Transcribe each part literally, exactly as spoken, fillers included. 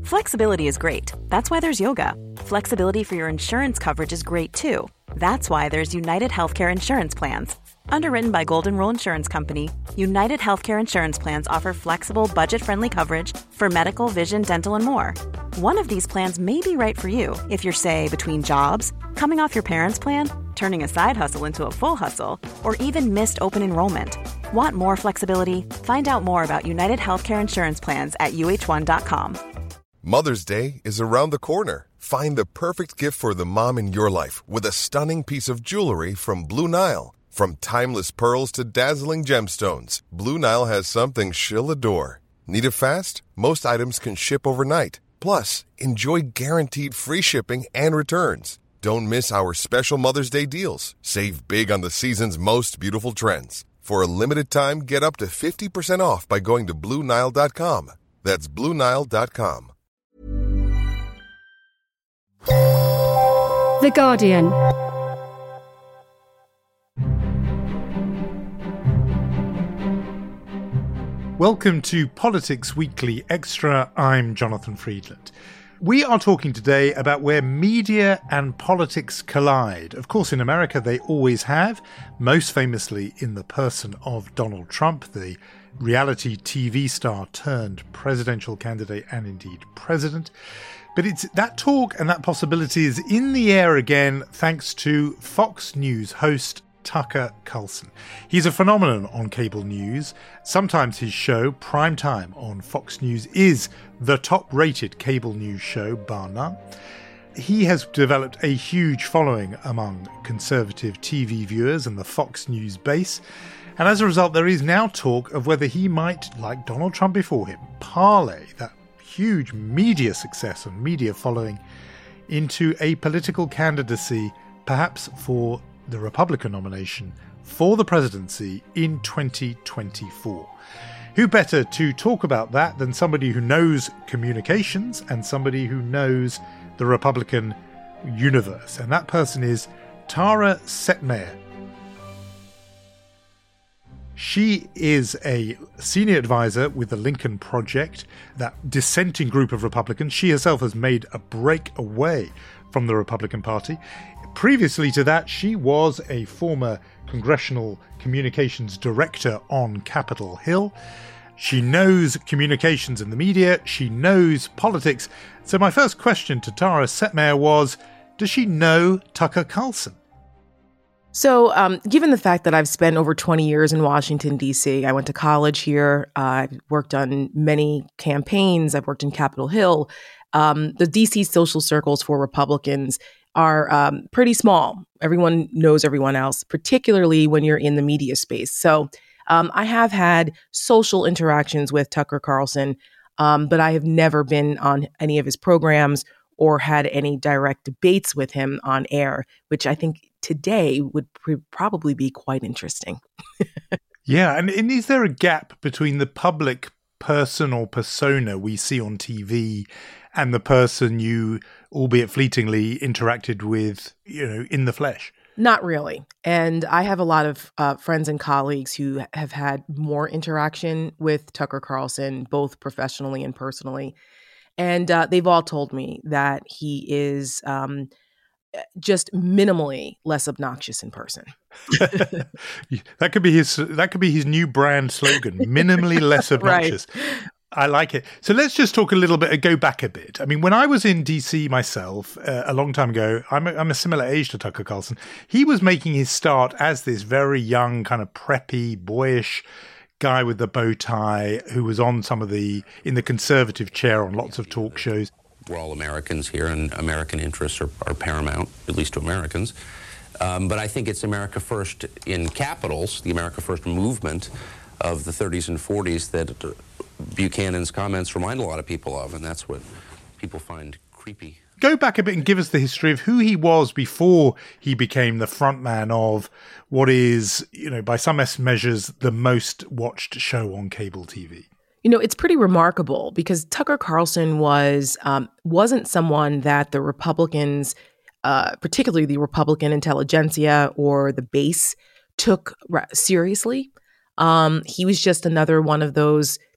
Flexibility is great. That's why there's yoga. Flexibility for your insurance coverage is great too. That's why there's United Healthcare Insurance Plans. Underwritten by Golden Rule Insurance Company, United Healthcare Insurance Plans offer flexible, budget-friendly coverage for medical, vision, dental, and more. One of these plans may be right for you if you're, say, between jobs, coming off your parents' plan, turning a side hustle into a full hustle, or even missed open enrollment. Want more flexibility? Find out more about United Healthcare Insurance Plans at U H one dot com. Mother's Day is around the corner. Find the perfect gift for the mom in your life with a stunning piece of jewelry from Blue Nile. From timeless pearls to dazzling gemstones, Blue Nile has something she'll adore. Need it fast? Most items can ship overnight. Plus, enjoy guaranteed free shipping and returns. Don't miss our special Mother's Day deals. Save big on the season's most beautiful trends. For a limited time, get up to fifty percent off by going to Blue Nile dot com. That's Blue Nile dot com. The Guardian. Welcome to Politics Weekly Extra. I'm Jonathan Friedland. We are talking today about where media and politics collide. Of course, in America, they always have, most famously in the person of Donald Trump, the reality T V star turned presidential candidate and indeed president. But it's that talk and that possibility is in the air again thanks to Fox News host Tucker Carlson. He's a phenomenon on cable news. Sometimes his show, Prime Time on Fox News, is the top-rated cable news show, bar none. He has developed a huge following among conservative T V viewers and the Fox News base. And as a result, there is now talk of whether he might, like Donald Trump before him, parlay that huge media success and media following into a political candidacy, perhaps for the Republican nomination for the presidency in twenty twenty-four. Who better to talk about that than somebody who knows communications and somebody who knows the Republican universe? And that person is Tara Setmayer. She is a senior advisor with the Lincoln Project, that dissenting group of Republicans. She herself has made a break away from the Republican Party. Previously to that, she was a former congressional communications director on Capitol Hill. She knows communications and the media. She knows politics. So my first question to Tara Setmayer was, does she know Tucker Carlson? So um, given the fact that I've spent over twenty years in Washington, D C, I went to college here, uh, I've worked on many campaigns, I've worked in Capitol Hill, um, the D C social circles for Republicans are um, pretty small. Everyone knows everyone else, particularly when you're in the media space. So um, I have had social interactions with Tucker Carlson, um, but I have never been on any of his programs or had any direct debates with him on air, which I think today would pr- probably be quite interesting. Yeah, and, and is there a gap between the public person or persona we see on T V and the person you, albeit fleetingly, interacted with, you know, in the flesh? Not really. And I have a lot of uh, friends and colleagues who have had more interaction with Tucker Carlson, both professionally and personally. And uh, they've all told me that he is um, just minimally less obnoxious in person. That could be his. That could be his new brand slogan: minimally less obnoxious. Right. I like it. So let's just talk a little bit, go back a bit. I mean, when I was in D C myself uh, a long time ago, I'm a, I'm a similar age to Tucker Carlson. He was making his start as this very young, kind of preppy, boyish guy with the bow tie who was on some of the, in the conservative chair on lots of talk shows. We're all Americans here, and American interests are, are paramount, at least to Americans. Um, but I think it's America First in capitals, the America First movement of the thirties and forties that uh, Buchanan's comments remind a lot of people of, and that's what people find creepy. Go back a bit and give us the history of who he was before he became the front man of what is, you know, by some measures, the most watched show on cable T V. You know, it's pretty remarkable because Tucker Carlson was, um, wasn't someone that the Republicans, uh, particularly the Republican intelligentsia or the base, took seriously. Um, he was just another one of those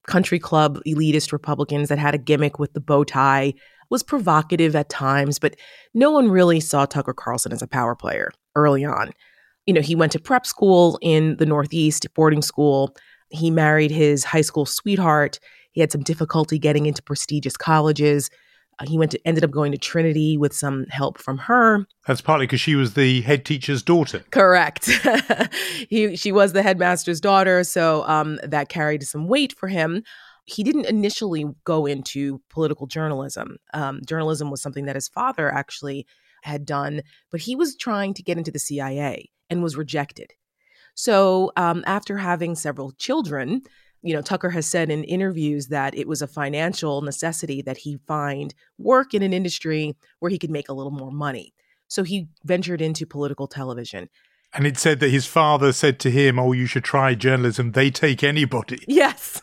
country club elitist Republicans that had a gimmick with the bow tie, was provocative at times, but no one really saw Tucker Carlson as a power player early on. You know, he went to prep school in the Northeast, boarding school. He married his high school sweetheart. He had some difficulty getting into prestigious colleges. Uh, he went to ended up going to Trinity with some help from her. That's partly because she was the head teacher's daughter. Correct. he, she was the headmaster's daughter, so um, that carried some weight for him. He didn't initially go into political journalism. Um, journalism was something that his father actually had done, but he was trying to get into the C I A and was rejected. So um, after having several children, you know, Tucker has said in interviews that it was a financial necessity that he find work in an industry where he could make a little more money. So he ventured into political television. And it said that his father said to him, oh, you should try journalism. They take anybody. Yes.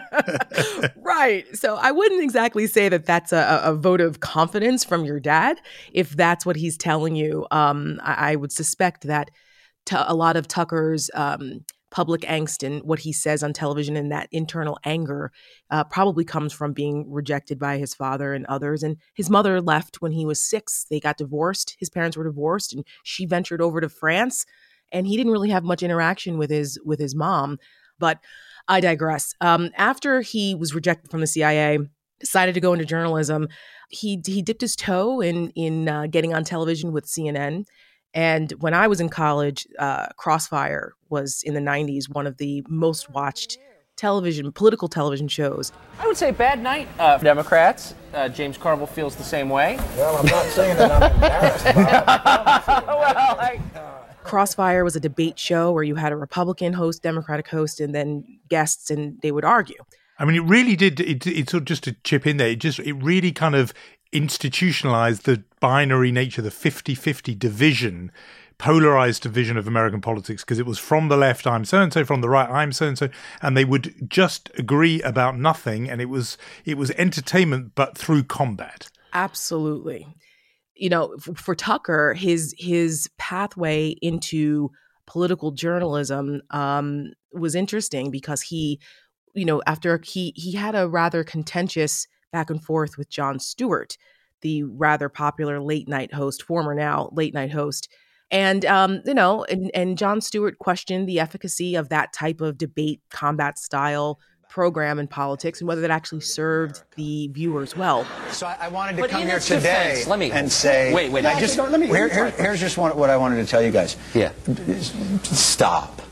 Right. So I wouldn't exactly say that that's a, a vote of confidence from your dad. If that's what he's telling you, um, I, I would suspect that t- a lot of Tucker's um, public angst and what he says on television and that internal anger uh, probably comes from being rejected by his father and others. And his mother left when he was six. They got divorced. His parents were divorced, and she ventured over to France. And he didn't really have much interaction with his with his mom. But I digress. Um, after he was rejected from the C I A, decided to go into journalism, he he dipped his toe in in uh, getting on television with C N N. And when I was in college, uh, Crossfire was in the nineties one of the most watched television, political television shows. I would say bad night uh, for Democrats. Uh, James Carville feels the same way. Well, I'm not saying that I'm embarrassed about it. Well, I... Crossfire was a debate show where you had a Republican host, Democratic host, and then guests, and they would argue. I mean, it really did. It, it sort of just to chip in there. It just it really kind of institutionalized the binary nature, the fifty-fifty division, polarized division of American politics, because it was from the left, I'm so-and-so, from the right, I'm so-and-so, and they would just agree about nothing. And it was it was entertainment, but through combat. Absolutely. You know, for, for Tucker, his his pathway into political journalism um, was interesting because he, you know, after he he had a rather contentious back and forth with Jon Stewart, the rather popular late night host, former now late night host. And, um, you know, and, and Jon Stewart questioned the efficacy of that type of debate combat style program in politics and whether that actually served the viewers well. So I, I wanted to But come in here its today defense, let me- and say, Wait, wait, I no, just, let me- here, here, here's just one, what I wanted to tell you guys. Yeah. Stop.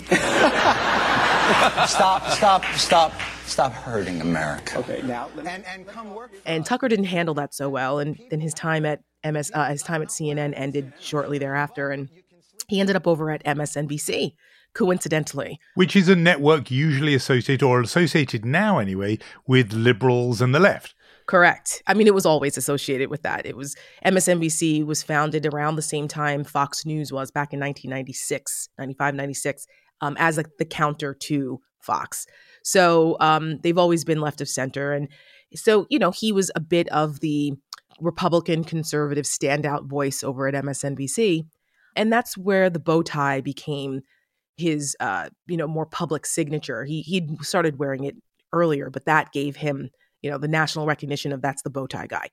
stop, stop, stop, stop hurting America. Okay, now... And, and come work. And Tucker didn't handle that so well. And then his time at M S, uh, his time at C N N ended shortly thereafter. And he ended up over at M S N B C, coincidentally. Which is a network usually associated, or associated now anyway, with liberals and the left. Correct. I mean, it was always associated with that. It was M S N B C was founded around the same time Fox News was back in nineteen ninety-six, ninety-five, ninety-six, um, as like the counter to Fox. So um, they've always been left of center. And so, you know, he was a bit of the Republican conservative standout voice over at M S N B C. And that's where the bow tie became his, uh, you know, more public signature. He he'd started wearing it earlier, but that gave him, you know, the national recognition of that's the bow tie guy.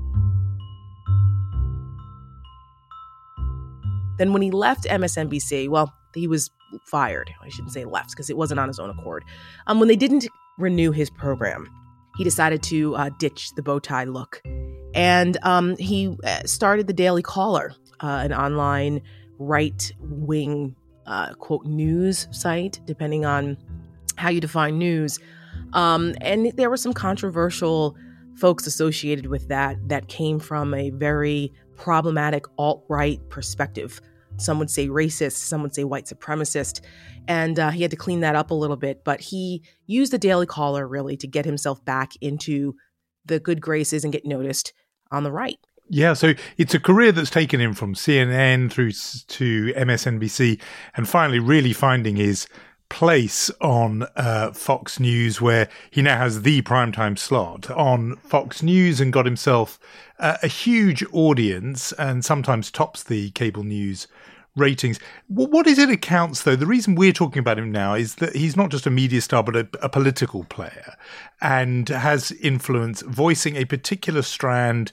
Then when he left M S N B C, well, he was fired. I shouldn't say left because it wasn't on his own accord. Um, when they didn't renew his program, he decided to uh, ditch the bow tie look. And um, he started the Daily Caller, uh, an online right-wing, uh, quote, news site, depending on how you define news. Um, and there were some controversial folks associated with that that came from a very problematic alt-right perspective. Some would say racist, some would say white supremacist. And uh, he had to clean that up a little bit. But he used the Daily Caller really to get himself back into the good graces and get noticed on the right. Yeah, so it's a career that's taken him from C N N through to M S N B C and finally really finding his place on uh, Fox News, where he now has the primetime slot on Fox News and got himself uh, a huge audience and sometimes tops the cable news ratings. What is it accounts, though? The reason we're talking about him now is that he's not just a media star, but a, a political player, and has influence, voicing a particular strand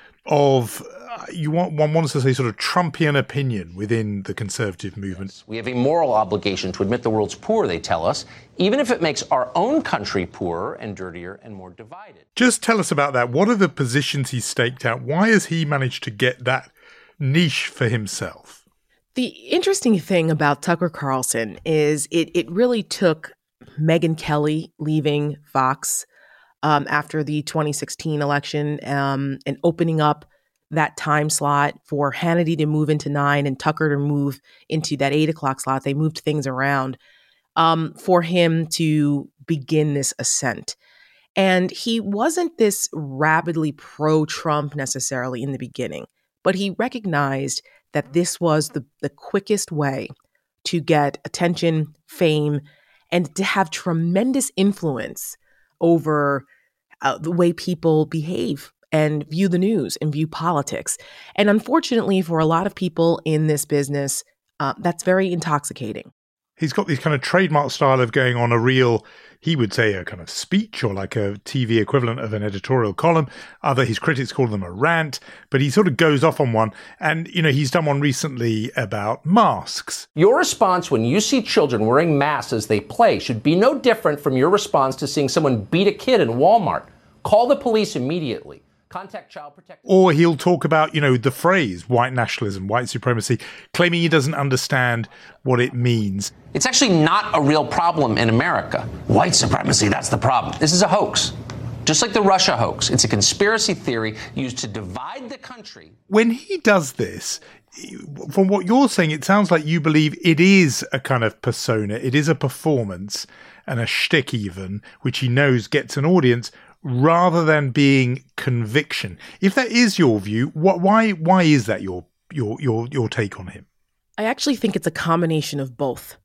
of, uh, you want one wants to say, sort of Trumpian opinion within the conservative movement. Yes. We have a moral obligation to admit the world's poor, they tell us, even if it makes our own country poorer and dirtier and more divided. Just tell us about that. What are the positions he's staked out? Why has he managed to get that niche for himself? The interesting thing about Tucker Carlson is it it really took Megyn Kelly leaving Fox um, after the twenty sixteen election um, and opening up that time slot for Hannity to move into nine and Tucker to move into that eight o'clock slot. They moved things around um, for him to begin this ascent. And he wasn't this rabidly pro-Trump necessarily in the beginning, but he recognized that this was the, the quickest way to get attention, fame, and to have tremendous influence over uh, the way people behave and view the news and view politics. And unfortunately, for a lot of people in this business, uh, that's very intoxicating. He's got this kind of trademark style of going on a real, he would say, a kind of speech or like a T V equivalent of an editorial column. Other, his critics call them a rant, but he sort of goes off on one. And, you know, he's done one recently about masks. Your response when you see children wearing masks as they play should be no different from your response to seeing someone beat a kid in Walmart. Call the police immediately. Contact Child Protective. Or he'll talk about, you know, the phrase white nationalism, white supremacy, claiming he doesn't understand what it means. It's actually not a real problem in America. White supremacy, that's the problem. This is a hoax. Just like the Russia hoax. It's a conspiracy theory used to divide the country. When he does this, from what you're saying, it sounds like you believe it is a kind of persona. It is a performance and a shtick even, which he knows gets an audience, rather than being conviction. If that is your view, what, why why is that your your your your take on him? I actually think it's a combination of both.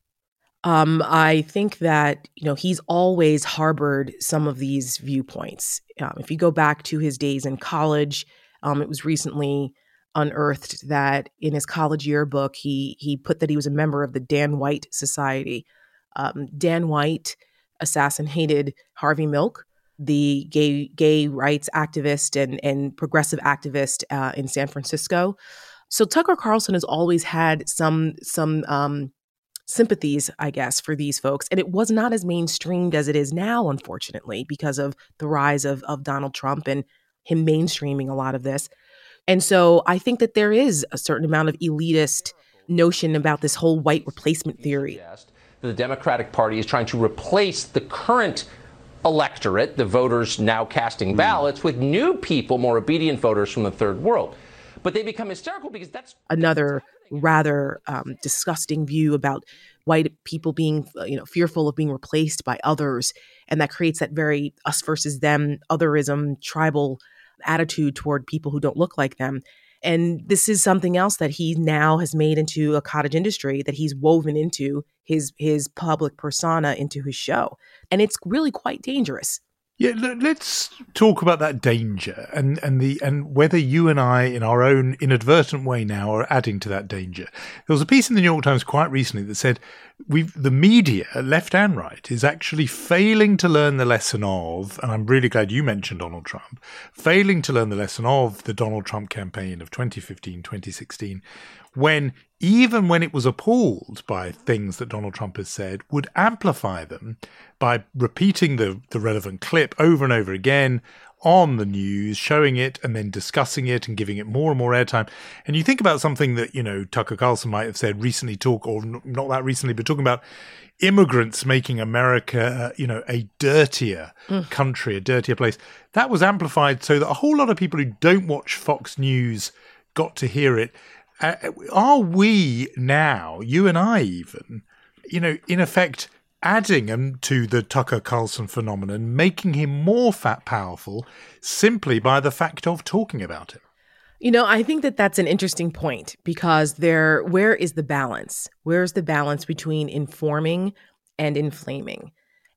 Um, I think that, you know, he's always harbored some of these viewpoints. Um, if you go back to his days in college, um, it was recently unearthed that in his college yearbook, he he put that he was a member of the Dan White Society. Um, Dan White assassinated Harvey Milk, the gay gay rights activist and, and progressive activist uh, in San Francisco. So Tucker Carlson has always had some some um, sympathies, I guess, for these folks. And it was not as mainstreamed as it is now, unfortunately, because of the rise of, of Donald Trump and him mainstreaming a lot of this. And so I think that there is a certain amount of elitist notion about this whole white replacement theory. The Democratic Party is trying to replace the current electorate, the voters now casting ballots, with new people, more obedient voters from the third world. But they become hysterical because that's another rather um, disgusting view about white people being, you know, fearful of being replaced by others. And that creates that very us versus them, otherism, tribal attitude toward people who don't look like them. And this is something else that he now has made into a cottage industry, that he's woven into his his public persona, into his show. And it's really quite dangerous. Yeah, let's talk about that danger and, and the and whether you and I, in our own inadvertent way now, are adding to that danger. There was a piece in the New York Times quite recently that said we've the media, left and right, is actually failing to learn the lesson of, and I'm really glad you mentioned Donald Trump, failing to learn the lesson of the Donald Trump campaign of twenty fifteen, twenty sixteen, when even when it was appalled by things that Donald Trump has said, would amplify them by repeating the, the relevant clip over and over again on the news, showing it and then discussing it and giving it more and more airtime. And you think about something that, you know, Tucker Carlson might have said recently, talk, or not that recently, but talking about immigrants making America, uh, you know, a dirtier mm. country, a dirtier place. That was amplified so that a whole lot of people who don't watch Fox News got to hear it. Uh, are we now, you and I even, you know, in effect, adding him to the Tucker Carlson phenomenon, making him more fat powerful simply by the fact of talking about him? You know, I think that that's an interesting point, because there, where is the balance? Where's the balance between informing and inflaming?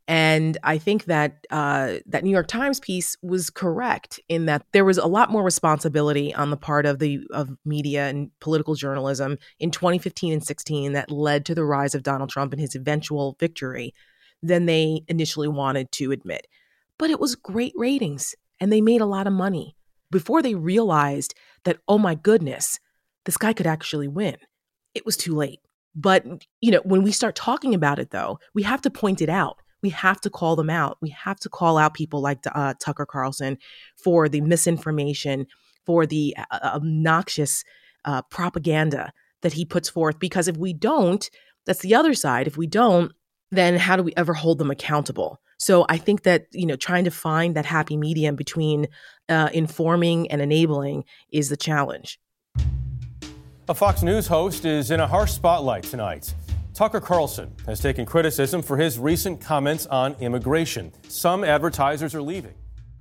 And I think that uh, that New York Times piece was correct in that there was a lot more responsibility on the part of the of media and political journalism in twenty fifteen and sixteen that led to the rise of Donald Trump and his eventual victory than they initially wanted to admit. But it was great ratings, and they made a lot of money before they realized that, oh my goodness, this guy could actually win. It was too late. But, you know, when we start talking about it, though, we have to point it out. We have to call them out. We have to call out people like uh, Tucker Carlson for the misinformation, for the uh, obnoxious uh, propaganda that he puts forth. Because if we don't, that's the other side. If we don't, then how do we ever hold them accountable? So I think that, you know, trying to find that happy medium between uh, informing and enabling is the challenge. A Fox News host is in a harsh spotlight tonight. Tucker Carlson has taken criticism for his recent comments on immigration. Some advertisers are leaving.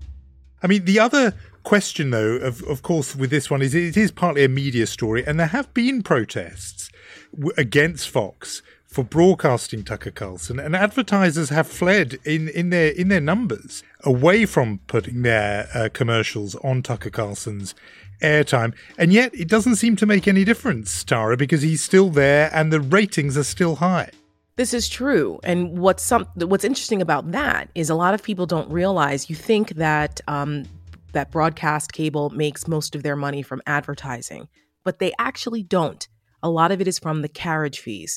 I mean, the other question, though, of, of course, with this one is it is partly a media story, and there have been protests w- against Fox for broadcasting Tucker Carlson, and advertisers have fled in, in their in their numbers away from putting their uh, commercials on Tucker Carlson's airtime. And yet it doesn't seem to make any difference, Tara, because he's still there and the ratings are still high. This is true. And what's some, what's interesting about that is a lot of people don't realize, you think that um, that broadcast cable makes most of their money from advertising, but they actually don't. A lot of it is from the carriage fees.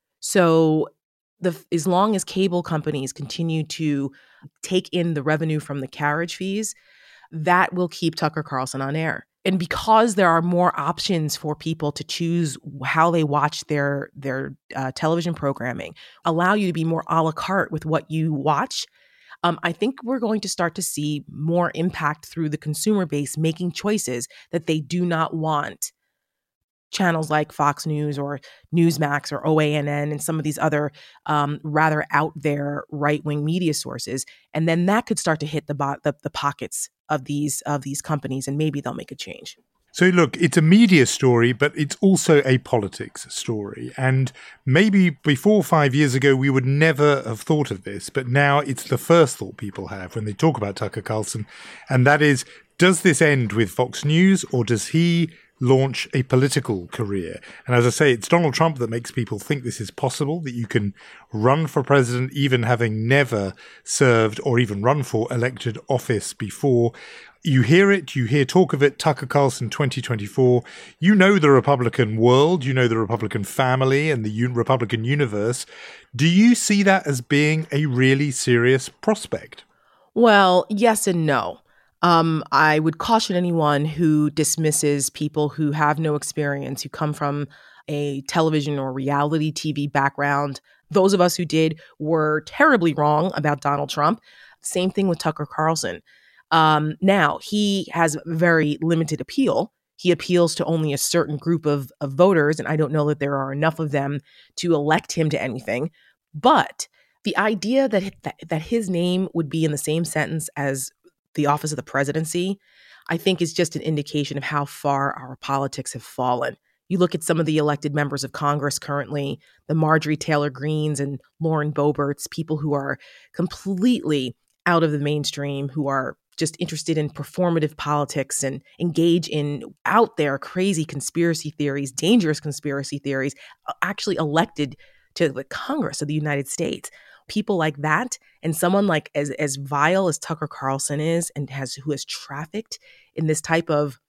So the, as long as cable companies continue to take in the revenue from the carriage fees, that will keep Tucker Carlson on air. And because there are more options for people to choose how they watch their their uh, television programming, allow you to be more a la carte with what you watch, um, I think we're going to start to see more impact through the consumer base making choices that they do not want channels like Fox News or Newsmax or O A N N and some of these other um, rather out there right-wing media sources. And then that could start to hit the, bo- the the pockets of these of these companies, and maybe they'll make a change. So look, it's a media story, but it's also a politics story. And maybe before five years ago, we would never have thought of this, but now it's the first thought people have when they talk about Tucker Carlson. And that is, does this end with Fox News, or does he launch a political career? And as I say, it's Donald Trump that makes people think this is possible, that you can run for president even having never served or even run for elected office before. You hear it, you hear talk of it, Tucker Carlson twenty twenty-four. You know the Republican world, you know the Republican family and the un- Republican universe. Do you see that as being a really serious prospect? Well, yes and no. Um, I would caution anyone who dismisses people who have no experience, who come from a television or reality T V background. Those of us who did were terribly wrong about Donald Trump. Same thing with Tucker Carlson. Um, now, he has very limited appeal. He appeals to only a certain group of, of voters, and I don't know that there are enough of them to elect him to anything. But the idea that that, that his name would be in the same sentence as the office of the presidency, I think is just an indication of how far our politics have fallen. You look at some of the elected members of Congress currently, the Marjorie Taylor Greenes and Lauren Boeberts, people who are completely out of the mainstream, who are just interested in performative politics and engage in out there crazy conspiracy theories, dangerous conspiracy theories, actually elected to the Congress of the United States. People like that, and someone like as as vile as Tucker Carlson is, and has who has trafficked in this type of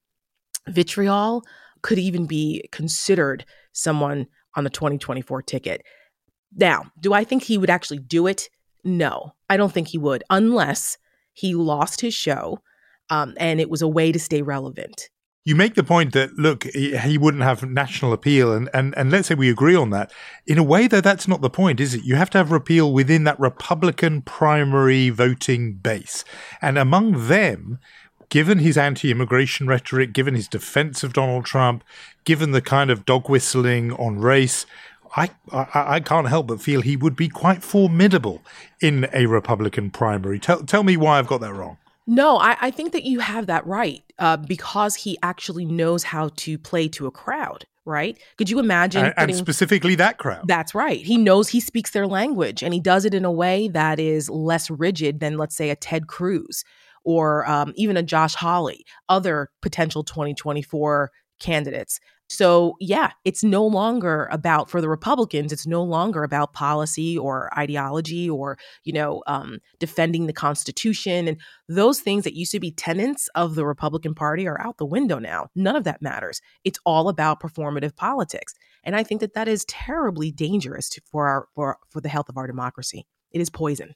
vitriol, could even be considered someone on the twenty twenty-four ticket. Now, do I think he would actually do it? No, I don't think he would, unless he lost his show, um, and it was a way to stay relevant. You make the point that, look, he wouldn't have national appeal, and, and, and let's say we agree on that. In a way, though, that's not the point, is it? You have to have appeal within that Republican primary voting base. And among them, given his anti-immigration rhetoric, given his defense of Donald Trump, given the kind of dog whistling on race, I, I, I can't help but feel he would be quite formidable in a Republican primary. Tell, tell me why I've got that wrong. No, I, I think that you have that right uh, because he actually knows how to play to a crowd, right? Could you imagine? And, putting, and specifically that crowd. That's right. He knows he speaks their language, and he does it in a way that is less rigid than, let's say, a Ted Cruz or um, even a Josh Hawley, other potential twenty twenty-four candidates. So yeah, it's no longer about, for the Republicans, it's no longer about policy or ideology or, you know, um, defending the Constitution. And those things that used to be tenets of the Republican Party are out the window now. None of that matters. It's all about performative politics. And I think that that is terribly dangerous to, for our for, for the health of our democracy. It is poison.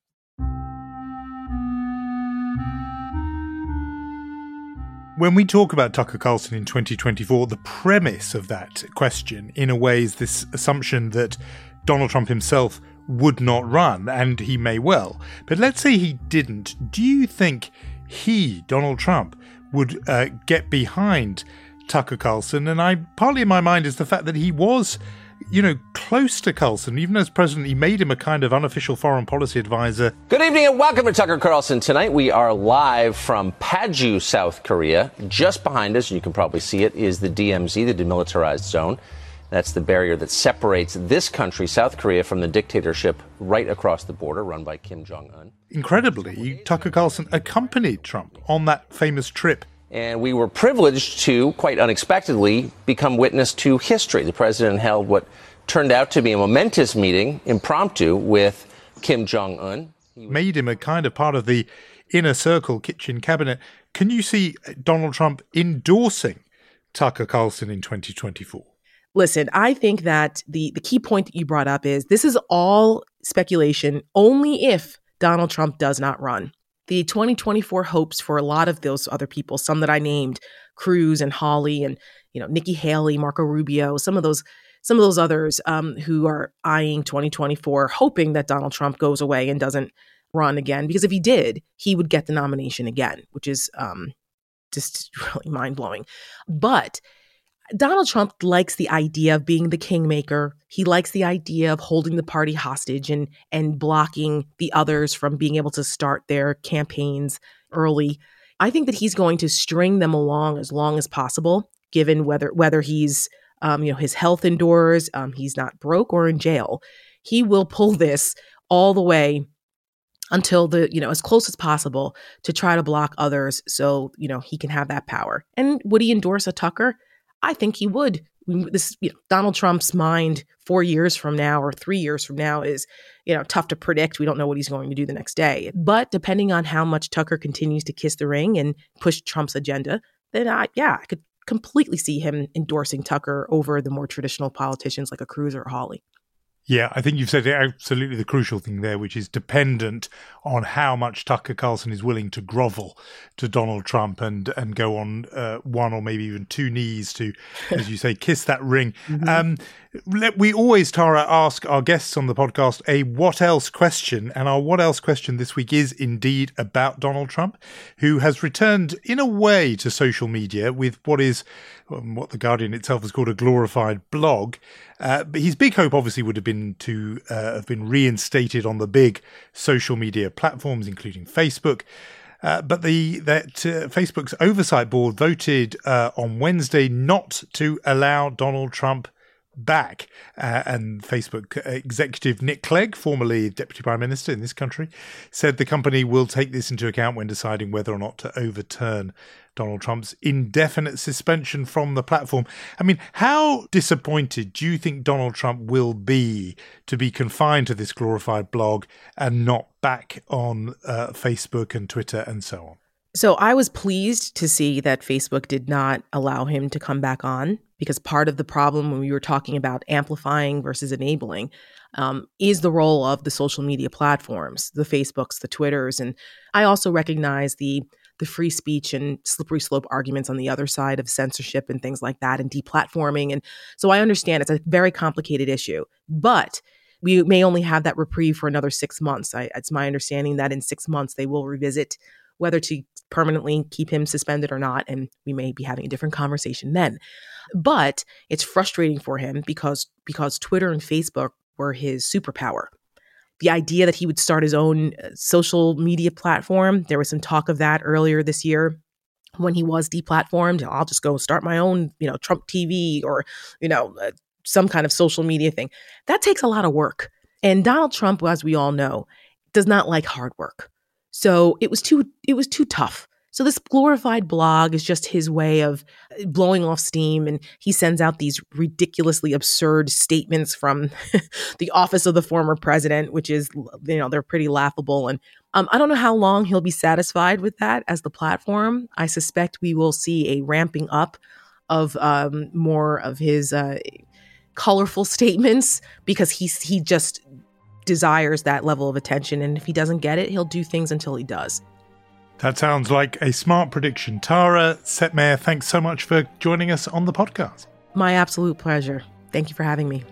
When we talk about Tucker Carlson in twenty twenty-four, the premise of that question, in a way, is this assumption that Donald Trump himself would not run, and he may well. But let's say he didn't. Do you think he, Donald Trump, would uh, get behind Tucker Carlson? And I, partly in my mind is the fact that he was, you know, close to Carlson. Even as president, he made him a kind of unofficial foreign policy advisor. Good evening and welcome to Tucker Carlson Tonight. We are live from Paju, South Korea. Just behind us, and you can probably see it, is the D M Z, the Demilitarized Zone. That's the barrier that separates this country, South Korea, from the dictatorship right across the border run by Kim Jong-un. Incredibly, Tucker Carlson accompanied Trump on that famous trip. And we were privileged to, quite unexpectedly, become witness to history. The president held what turned out to be a momentous meeting, impromptu, with Kim Jong-un. Was- Made him a kind of part of the inner circle kitchen cabinet. Can you see Donald Trump endorsing Tucker Carlson in twenty twenty-four? Listen, I think that the, the key point that you brought up is this is all speculation only if Donald Trump does not run. The twenty twenty-four hopes for a lot of those other people, some that I named, Cruz and Hawley and, you know, Nikki Haley, Marco Rubio, some of those some of those others um, who are eyeing twenty twenty-four, hoping that Donald Trump goes away and doesn't run again. Because if he did, he would get the nomination again, which is um, just really mind-blowing. But Donald Trump likes the idea of being the kingmaker. He likes the idea of holding the party hostage and and blocking the others from being able to start their campaigns early. I think that he's going to string them along as long as possible, given whether whether he's um, you know his health endures, um, he's not broke or in jail. He will pull this all the way until the you know as close as possible to try to block others, so you know he can have that power. And would he endorse a Tucker? I think he would. This, you know, Donald Trump's mind four years from now or three years from now is, you know, tough to predict. We don't know what he's going to do the next day. But depending on how much Tucker continues to kiss the ring and push Trump's agenda, then I, yeah, I could completely see him endorsing Tucker over the more traditional politicians like a Cruz or a Hawley. Yeah, I think you've said absolutely the crucial thing there, which is dependent on how much Tucker Carlson is willing to grovel to Donald Trump and and go on uh, one or maybe even two knees to, as you say, kiss that ring. Mm-hmm. Um, let, we always, Tara, ask our guests on the podcast a what else question. And our what else question this week is indeed about Donald Trump, who has returned in a way to social media with what is um, what The Guardian itself has called a glorified blog. Uh, but his big hope obviously would have been to uh, have been reinstated on the big social media platforms, including Facebook. Uh, but the that uh, Facebook's oversight board voted uh, on Wednesday not to allow Donald Trump back. Uh, and Facebook executive Nick Clegg, formerly Deputy Prime Minister in this country, said the company will take this into account when deciding whether or not to overturn Donald Trump's indefinite suspension from the platform. I mean, how disappointed do you think Donald Trump will be to be confined to this glorified blog and not back on uh, Facebook and Twitter and so on? So I was pleased to see that Facebook did not allow him to come back on, because part of the problem when we were talking about amplifying versus enabling um, is the role of the social media platforms, the Facebooks, the Twitters. And I also recognize the the free speech and slippery slope arguments on the other side of censorship and things like that and deplatforming. And so I understand it's a very complicated issue, but we may only have that reprieve for another six months. I, it's my understanding that in six months they will revisit whether to permanently keep him suspended or not. And we may be having a different conversation then. But it's frustrating for him because, because Twitter and Facebook were his superpower. The idea that he would start his own social media platform, there was some talk of that earlier this year when he was deplatformed. I'll just go start my own, you know, Trump T V or, you know, uh, some kind of social media thing. That takes a lot of work. And Donald Trump, as we all know, does not like hard work. So it was too, it was too tough. So this glorified blog is just his way of blowing off steam. And he sends out these ridiculously absurd statements from the office of the former president, which is, you know, they're pretty laughable. And um, I don't know how long he'll be satisfied with that as the platform. I suspect we will see a ramping up of um, more of his uh, colorful statements because he's, he just desires that level of attention. And if he doesn't get it, he'll do things until he does. That sounds like a smart prediction. Tara Setmayer, thanks so much for joining us on the podcast. My absolute pleasure. Thank you for having me.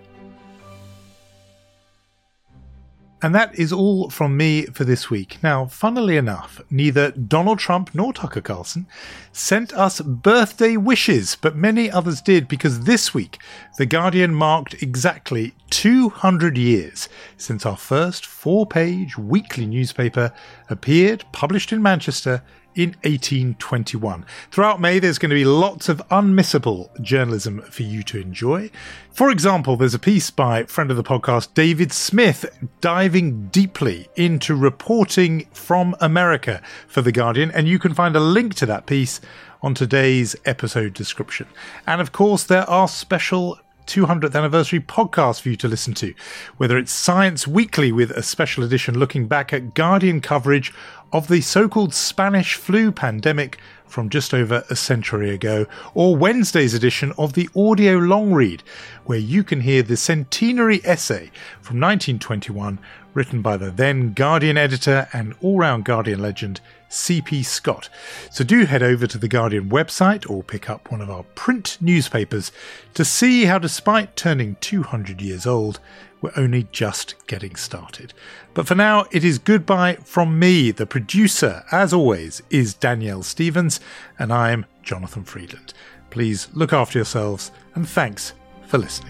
And that is all from me for this week. Now, funnily enough, neither Donald Trump nor Tucker Carlson sent us birthday wishes, but many others did, because this week, The Guardian marked exactly two hundred years since our first four-page weekly newspaper appeared, published in Manchester, in eighteen twenty-one. Throughout May, there's going to be lots of unmissable journalism for you to enjoy. For example, there's a piece by friend of the podcast, David Smith, diving deeply into reporting from America for The Guardian, and you can find a link to that piece on today's episode description. And of course, there are special two hundredth anniversary podcast for you to listen to, whether it's Science Weekly with a special edition looking back at Guardian coverage of the so-called Spanish flu pandemic from just over a century ago, or Wednesday's edition of the audio long read, where you can hear the centenary essay from nineteen twenty-one written by the then Guardian editor and all-round Guardian legend C P Scott. So do head over to the Guardian website or pick up one of our print newspapers to see how, despite turning two hundred years old, we're only just getting started. But for now, it is goodbye from me. The producer, as always, is Danielle Stevens, and I'm Jonathan Freedland. Please look after yourselves, and thanks for listening.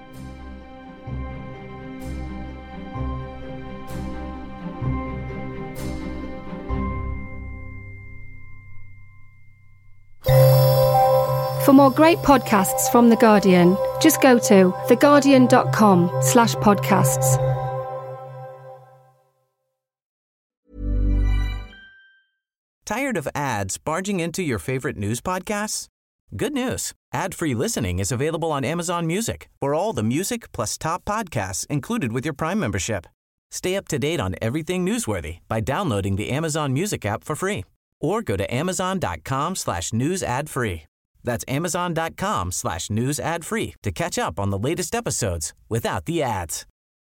For more great podcasts from The Guardian, just go to theguardian.com slash podcasts. Tired of ads barging into your favorite news podcasts? Good news. Ad-free listening is available on Amazon Music for all the music plus top podcasts included with your Prime membership. Stay up to date on everything newsworthy by downloading the Amazon Music app for free or go to amazon.com slash news ad free. That's amazon.com slash news ad free to catch up on the latest episodes without the ads.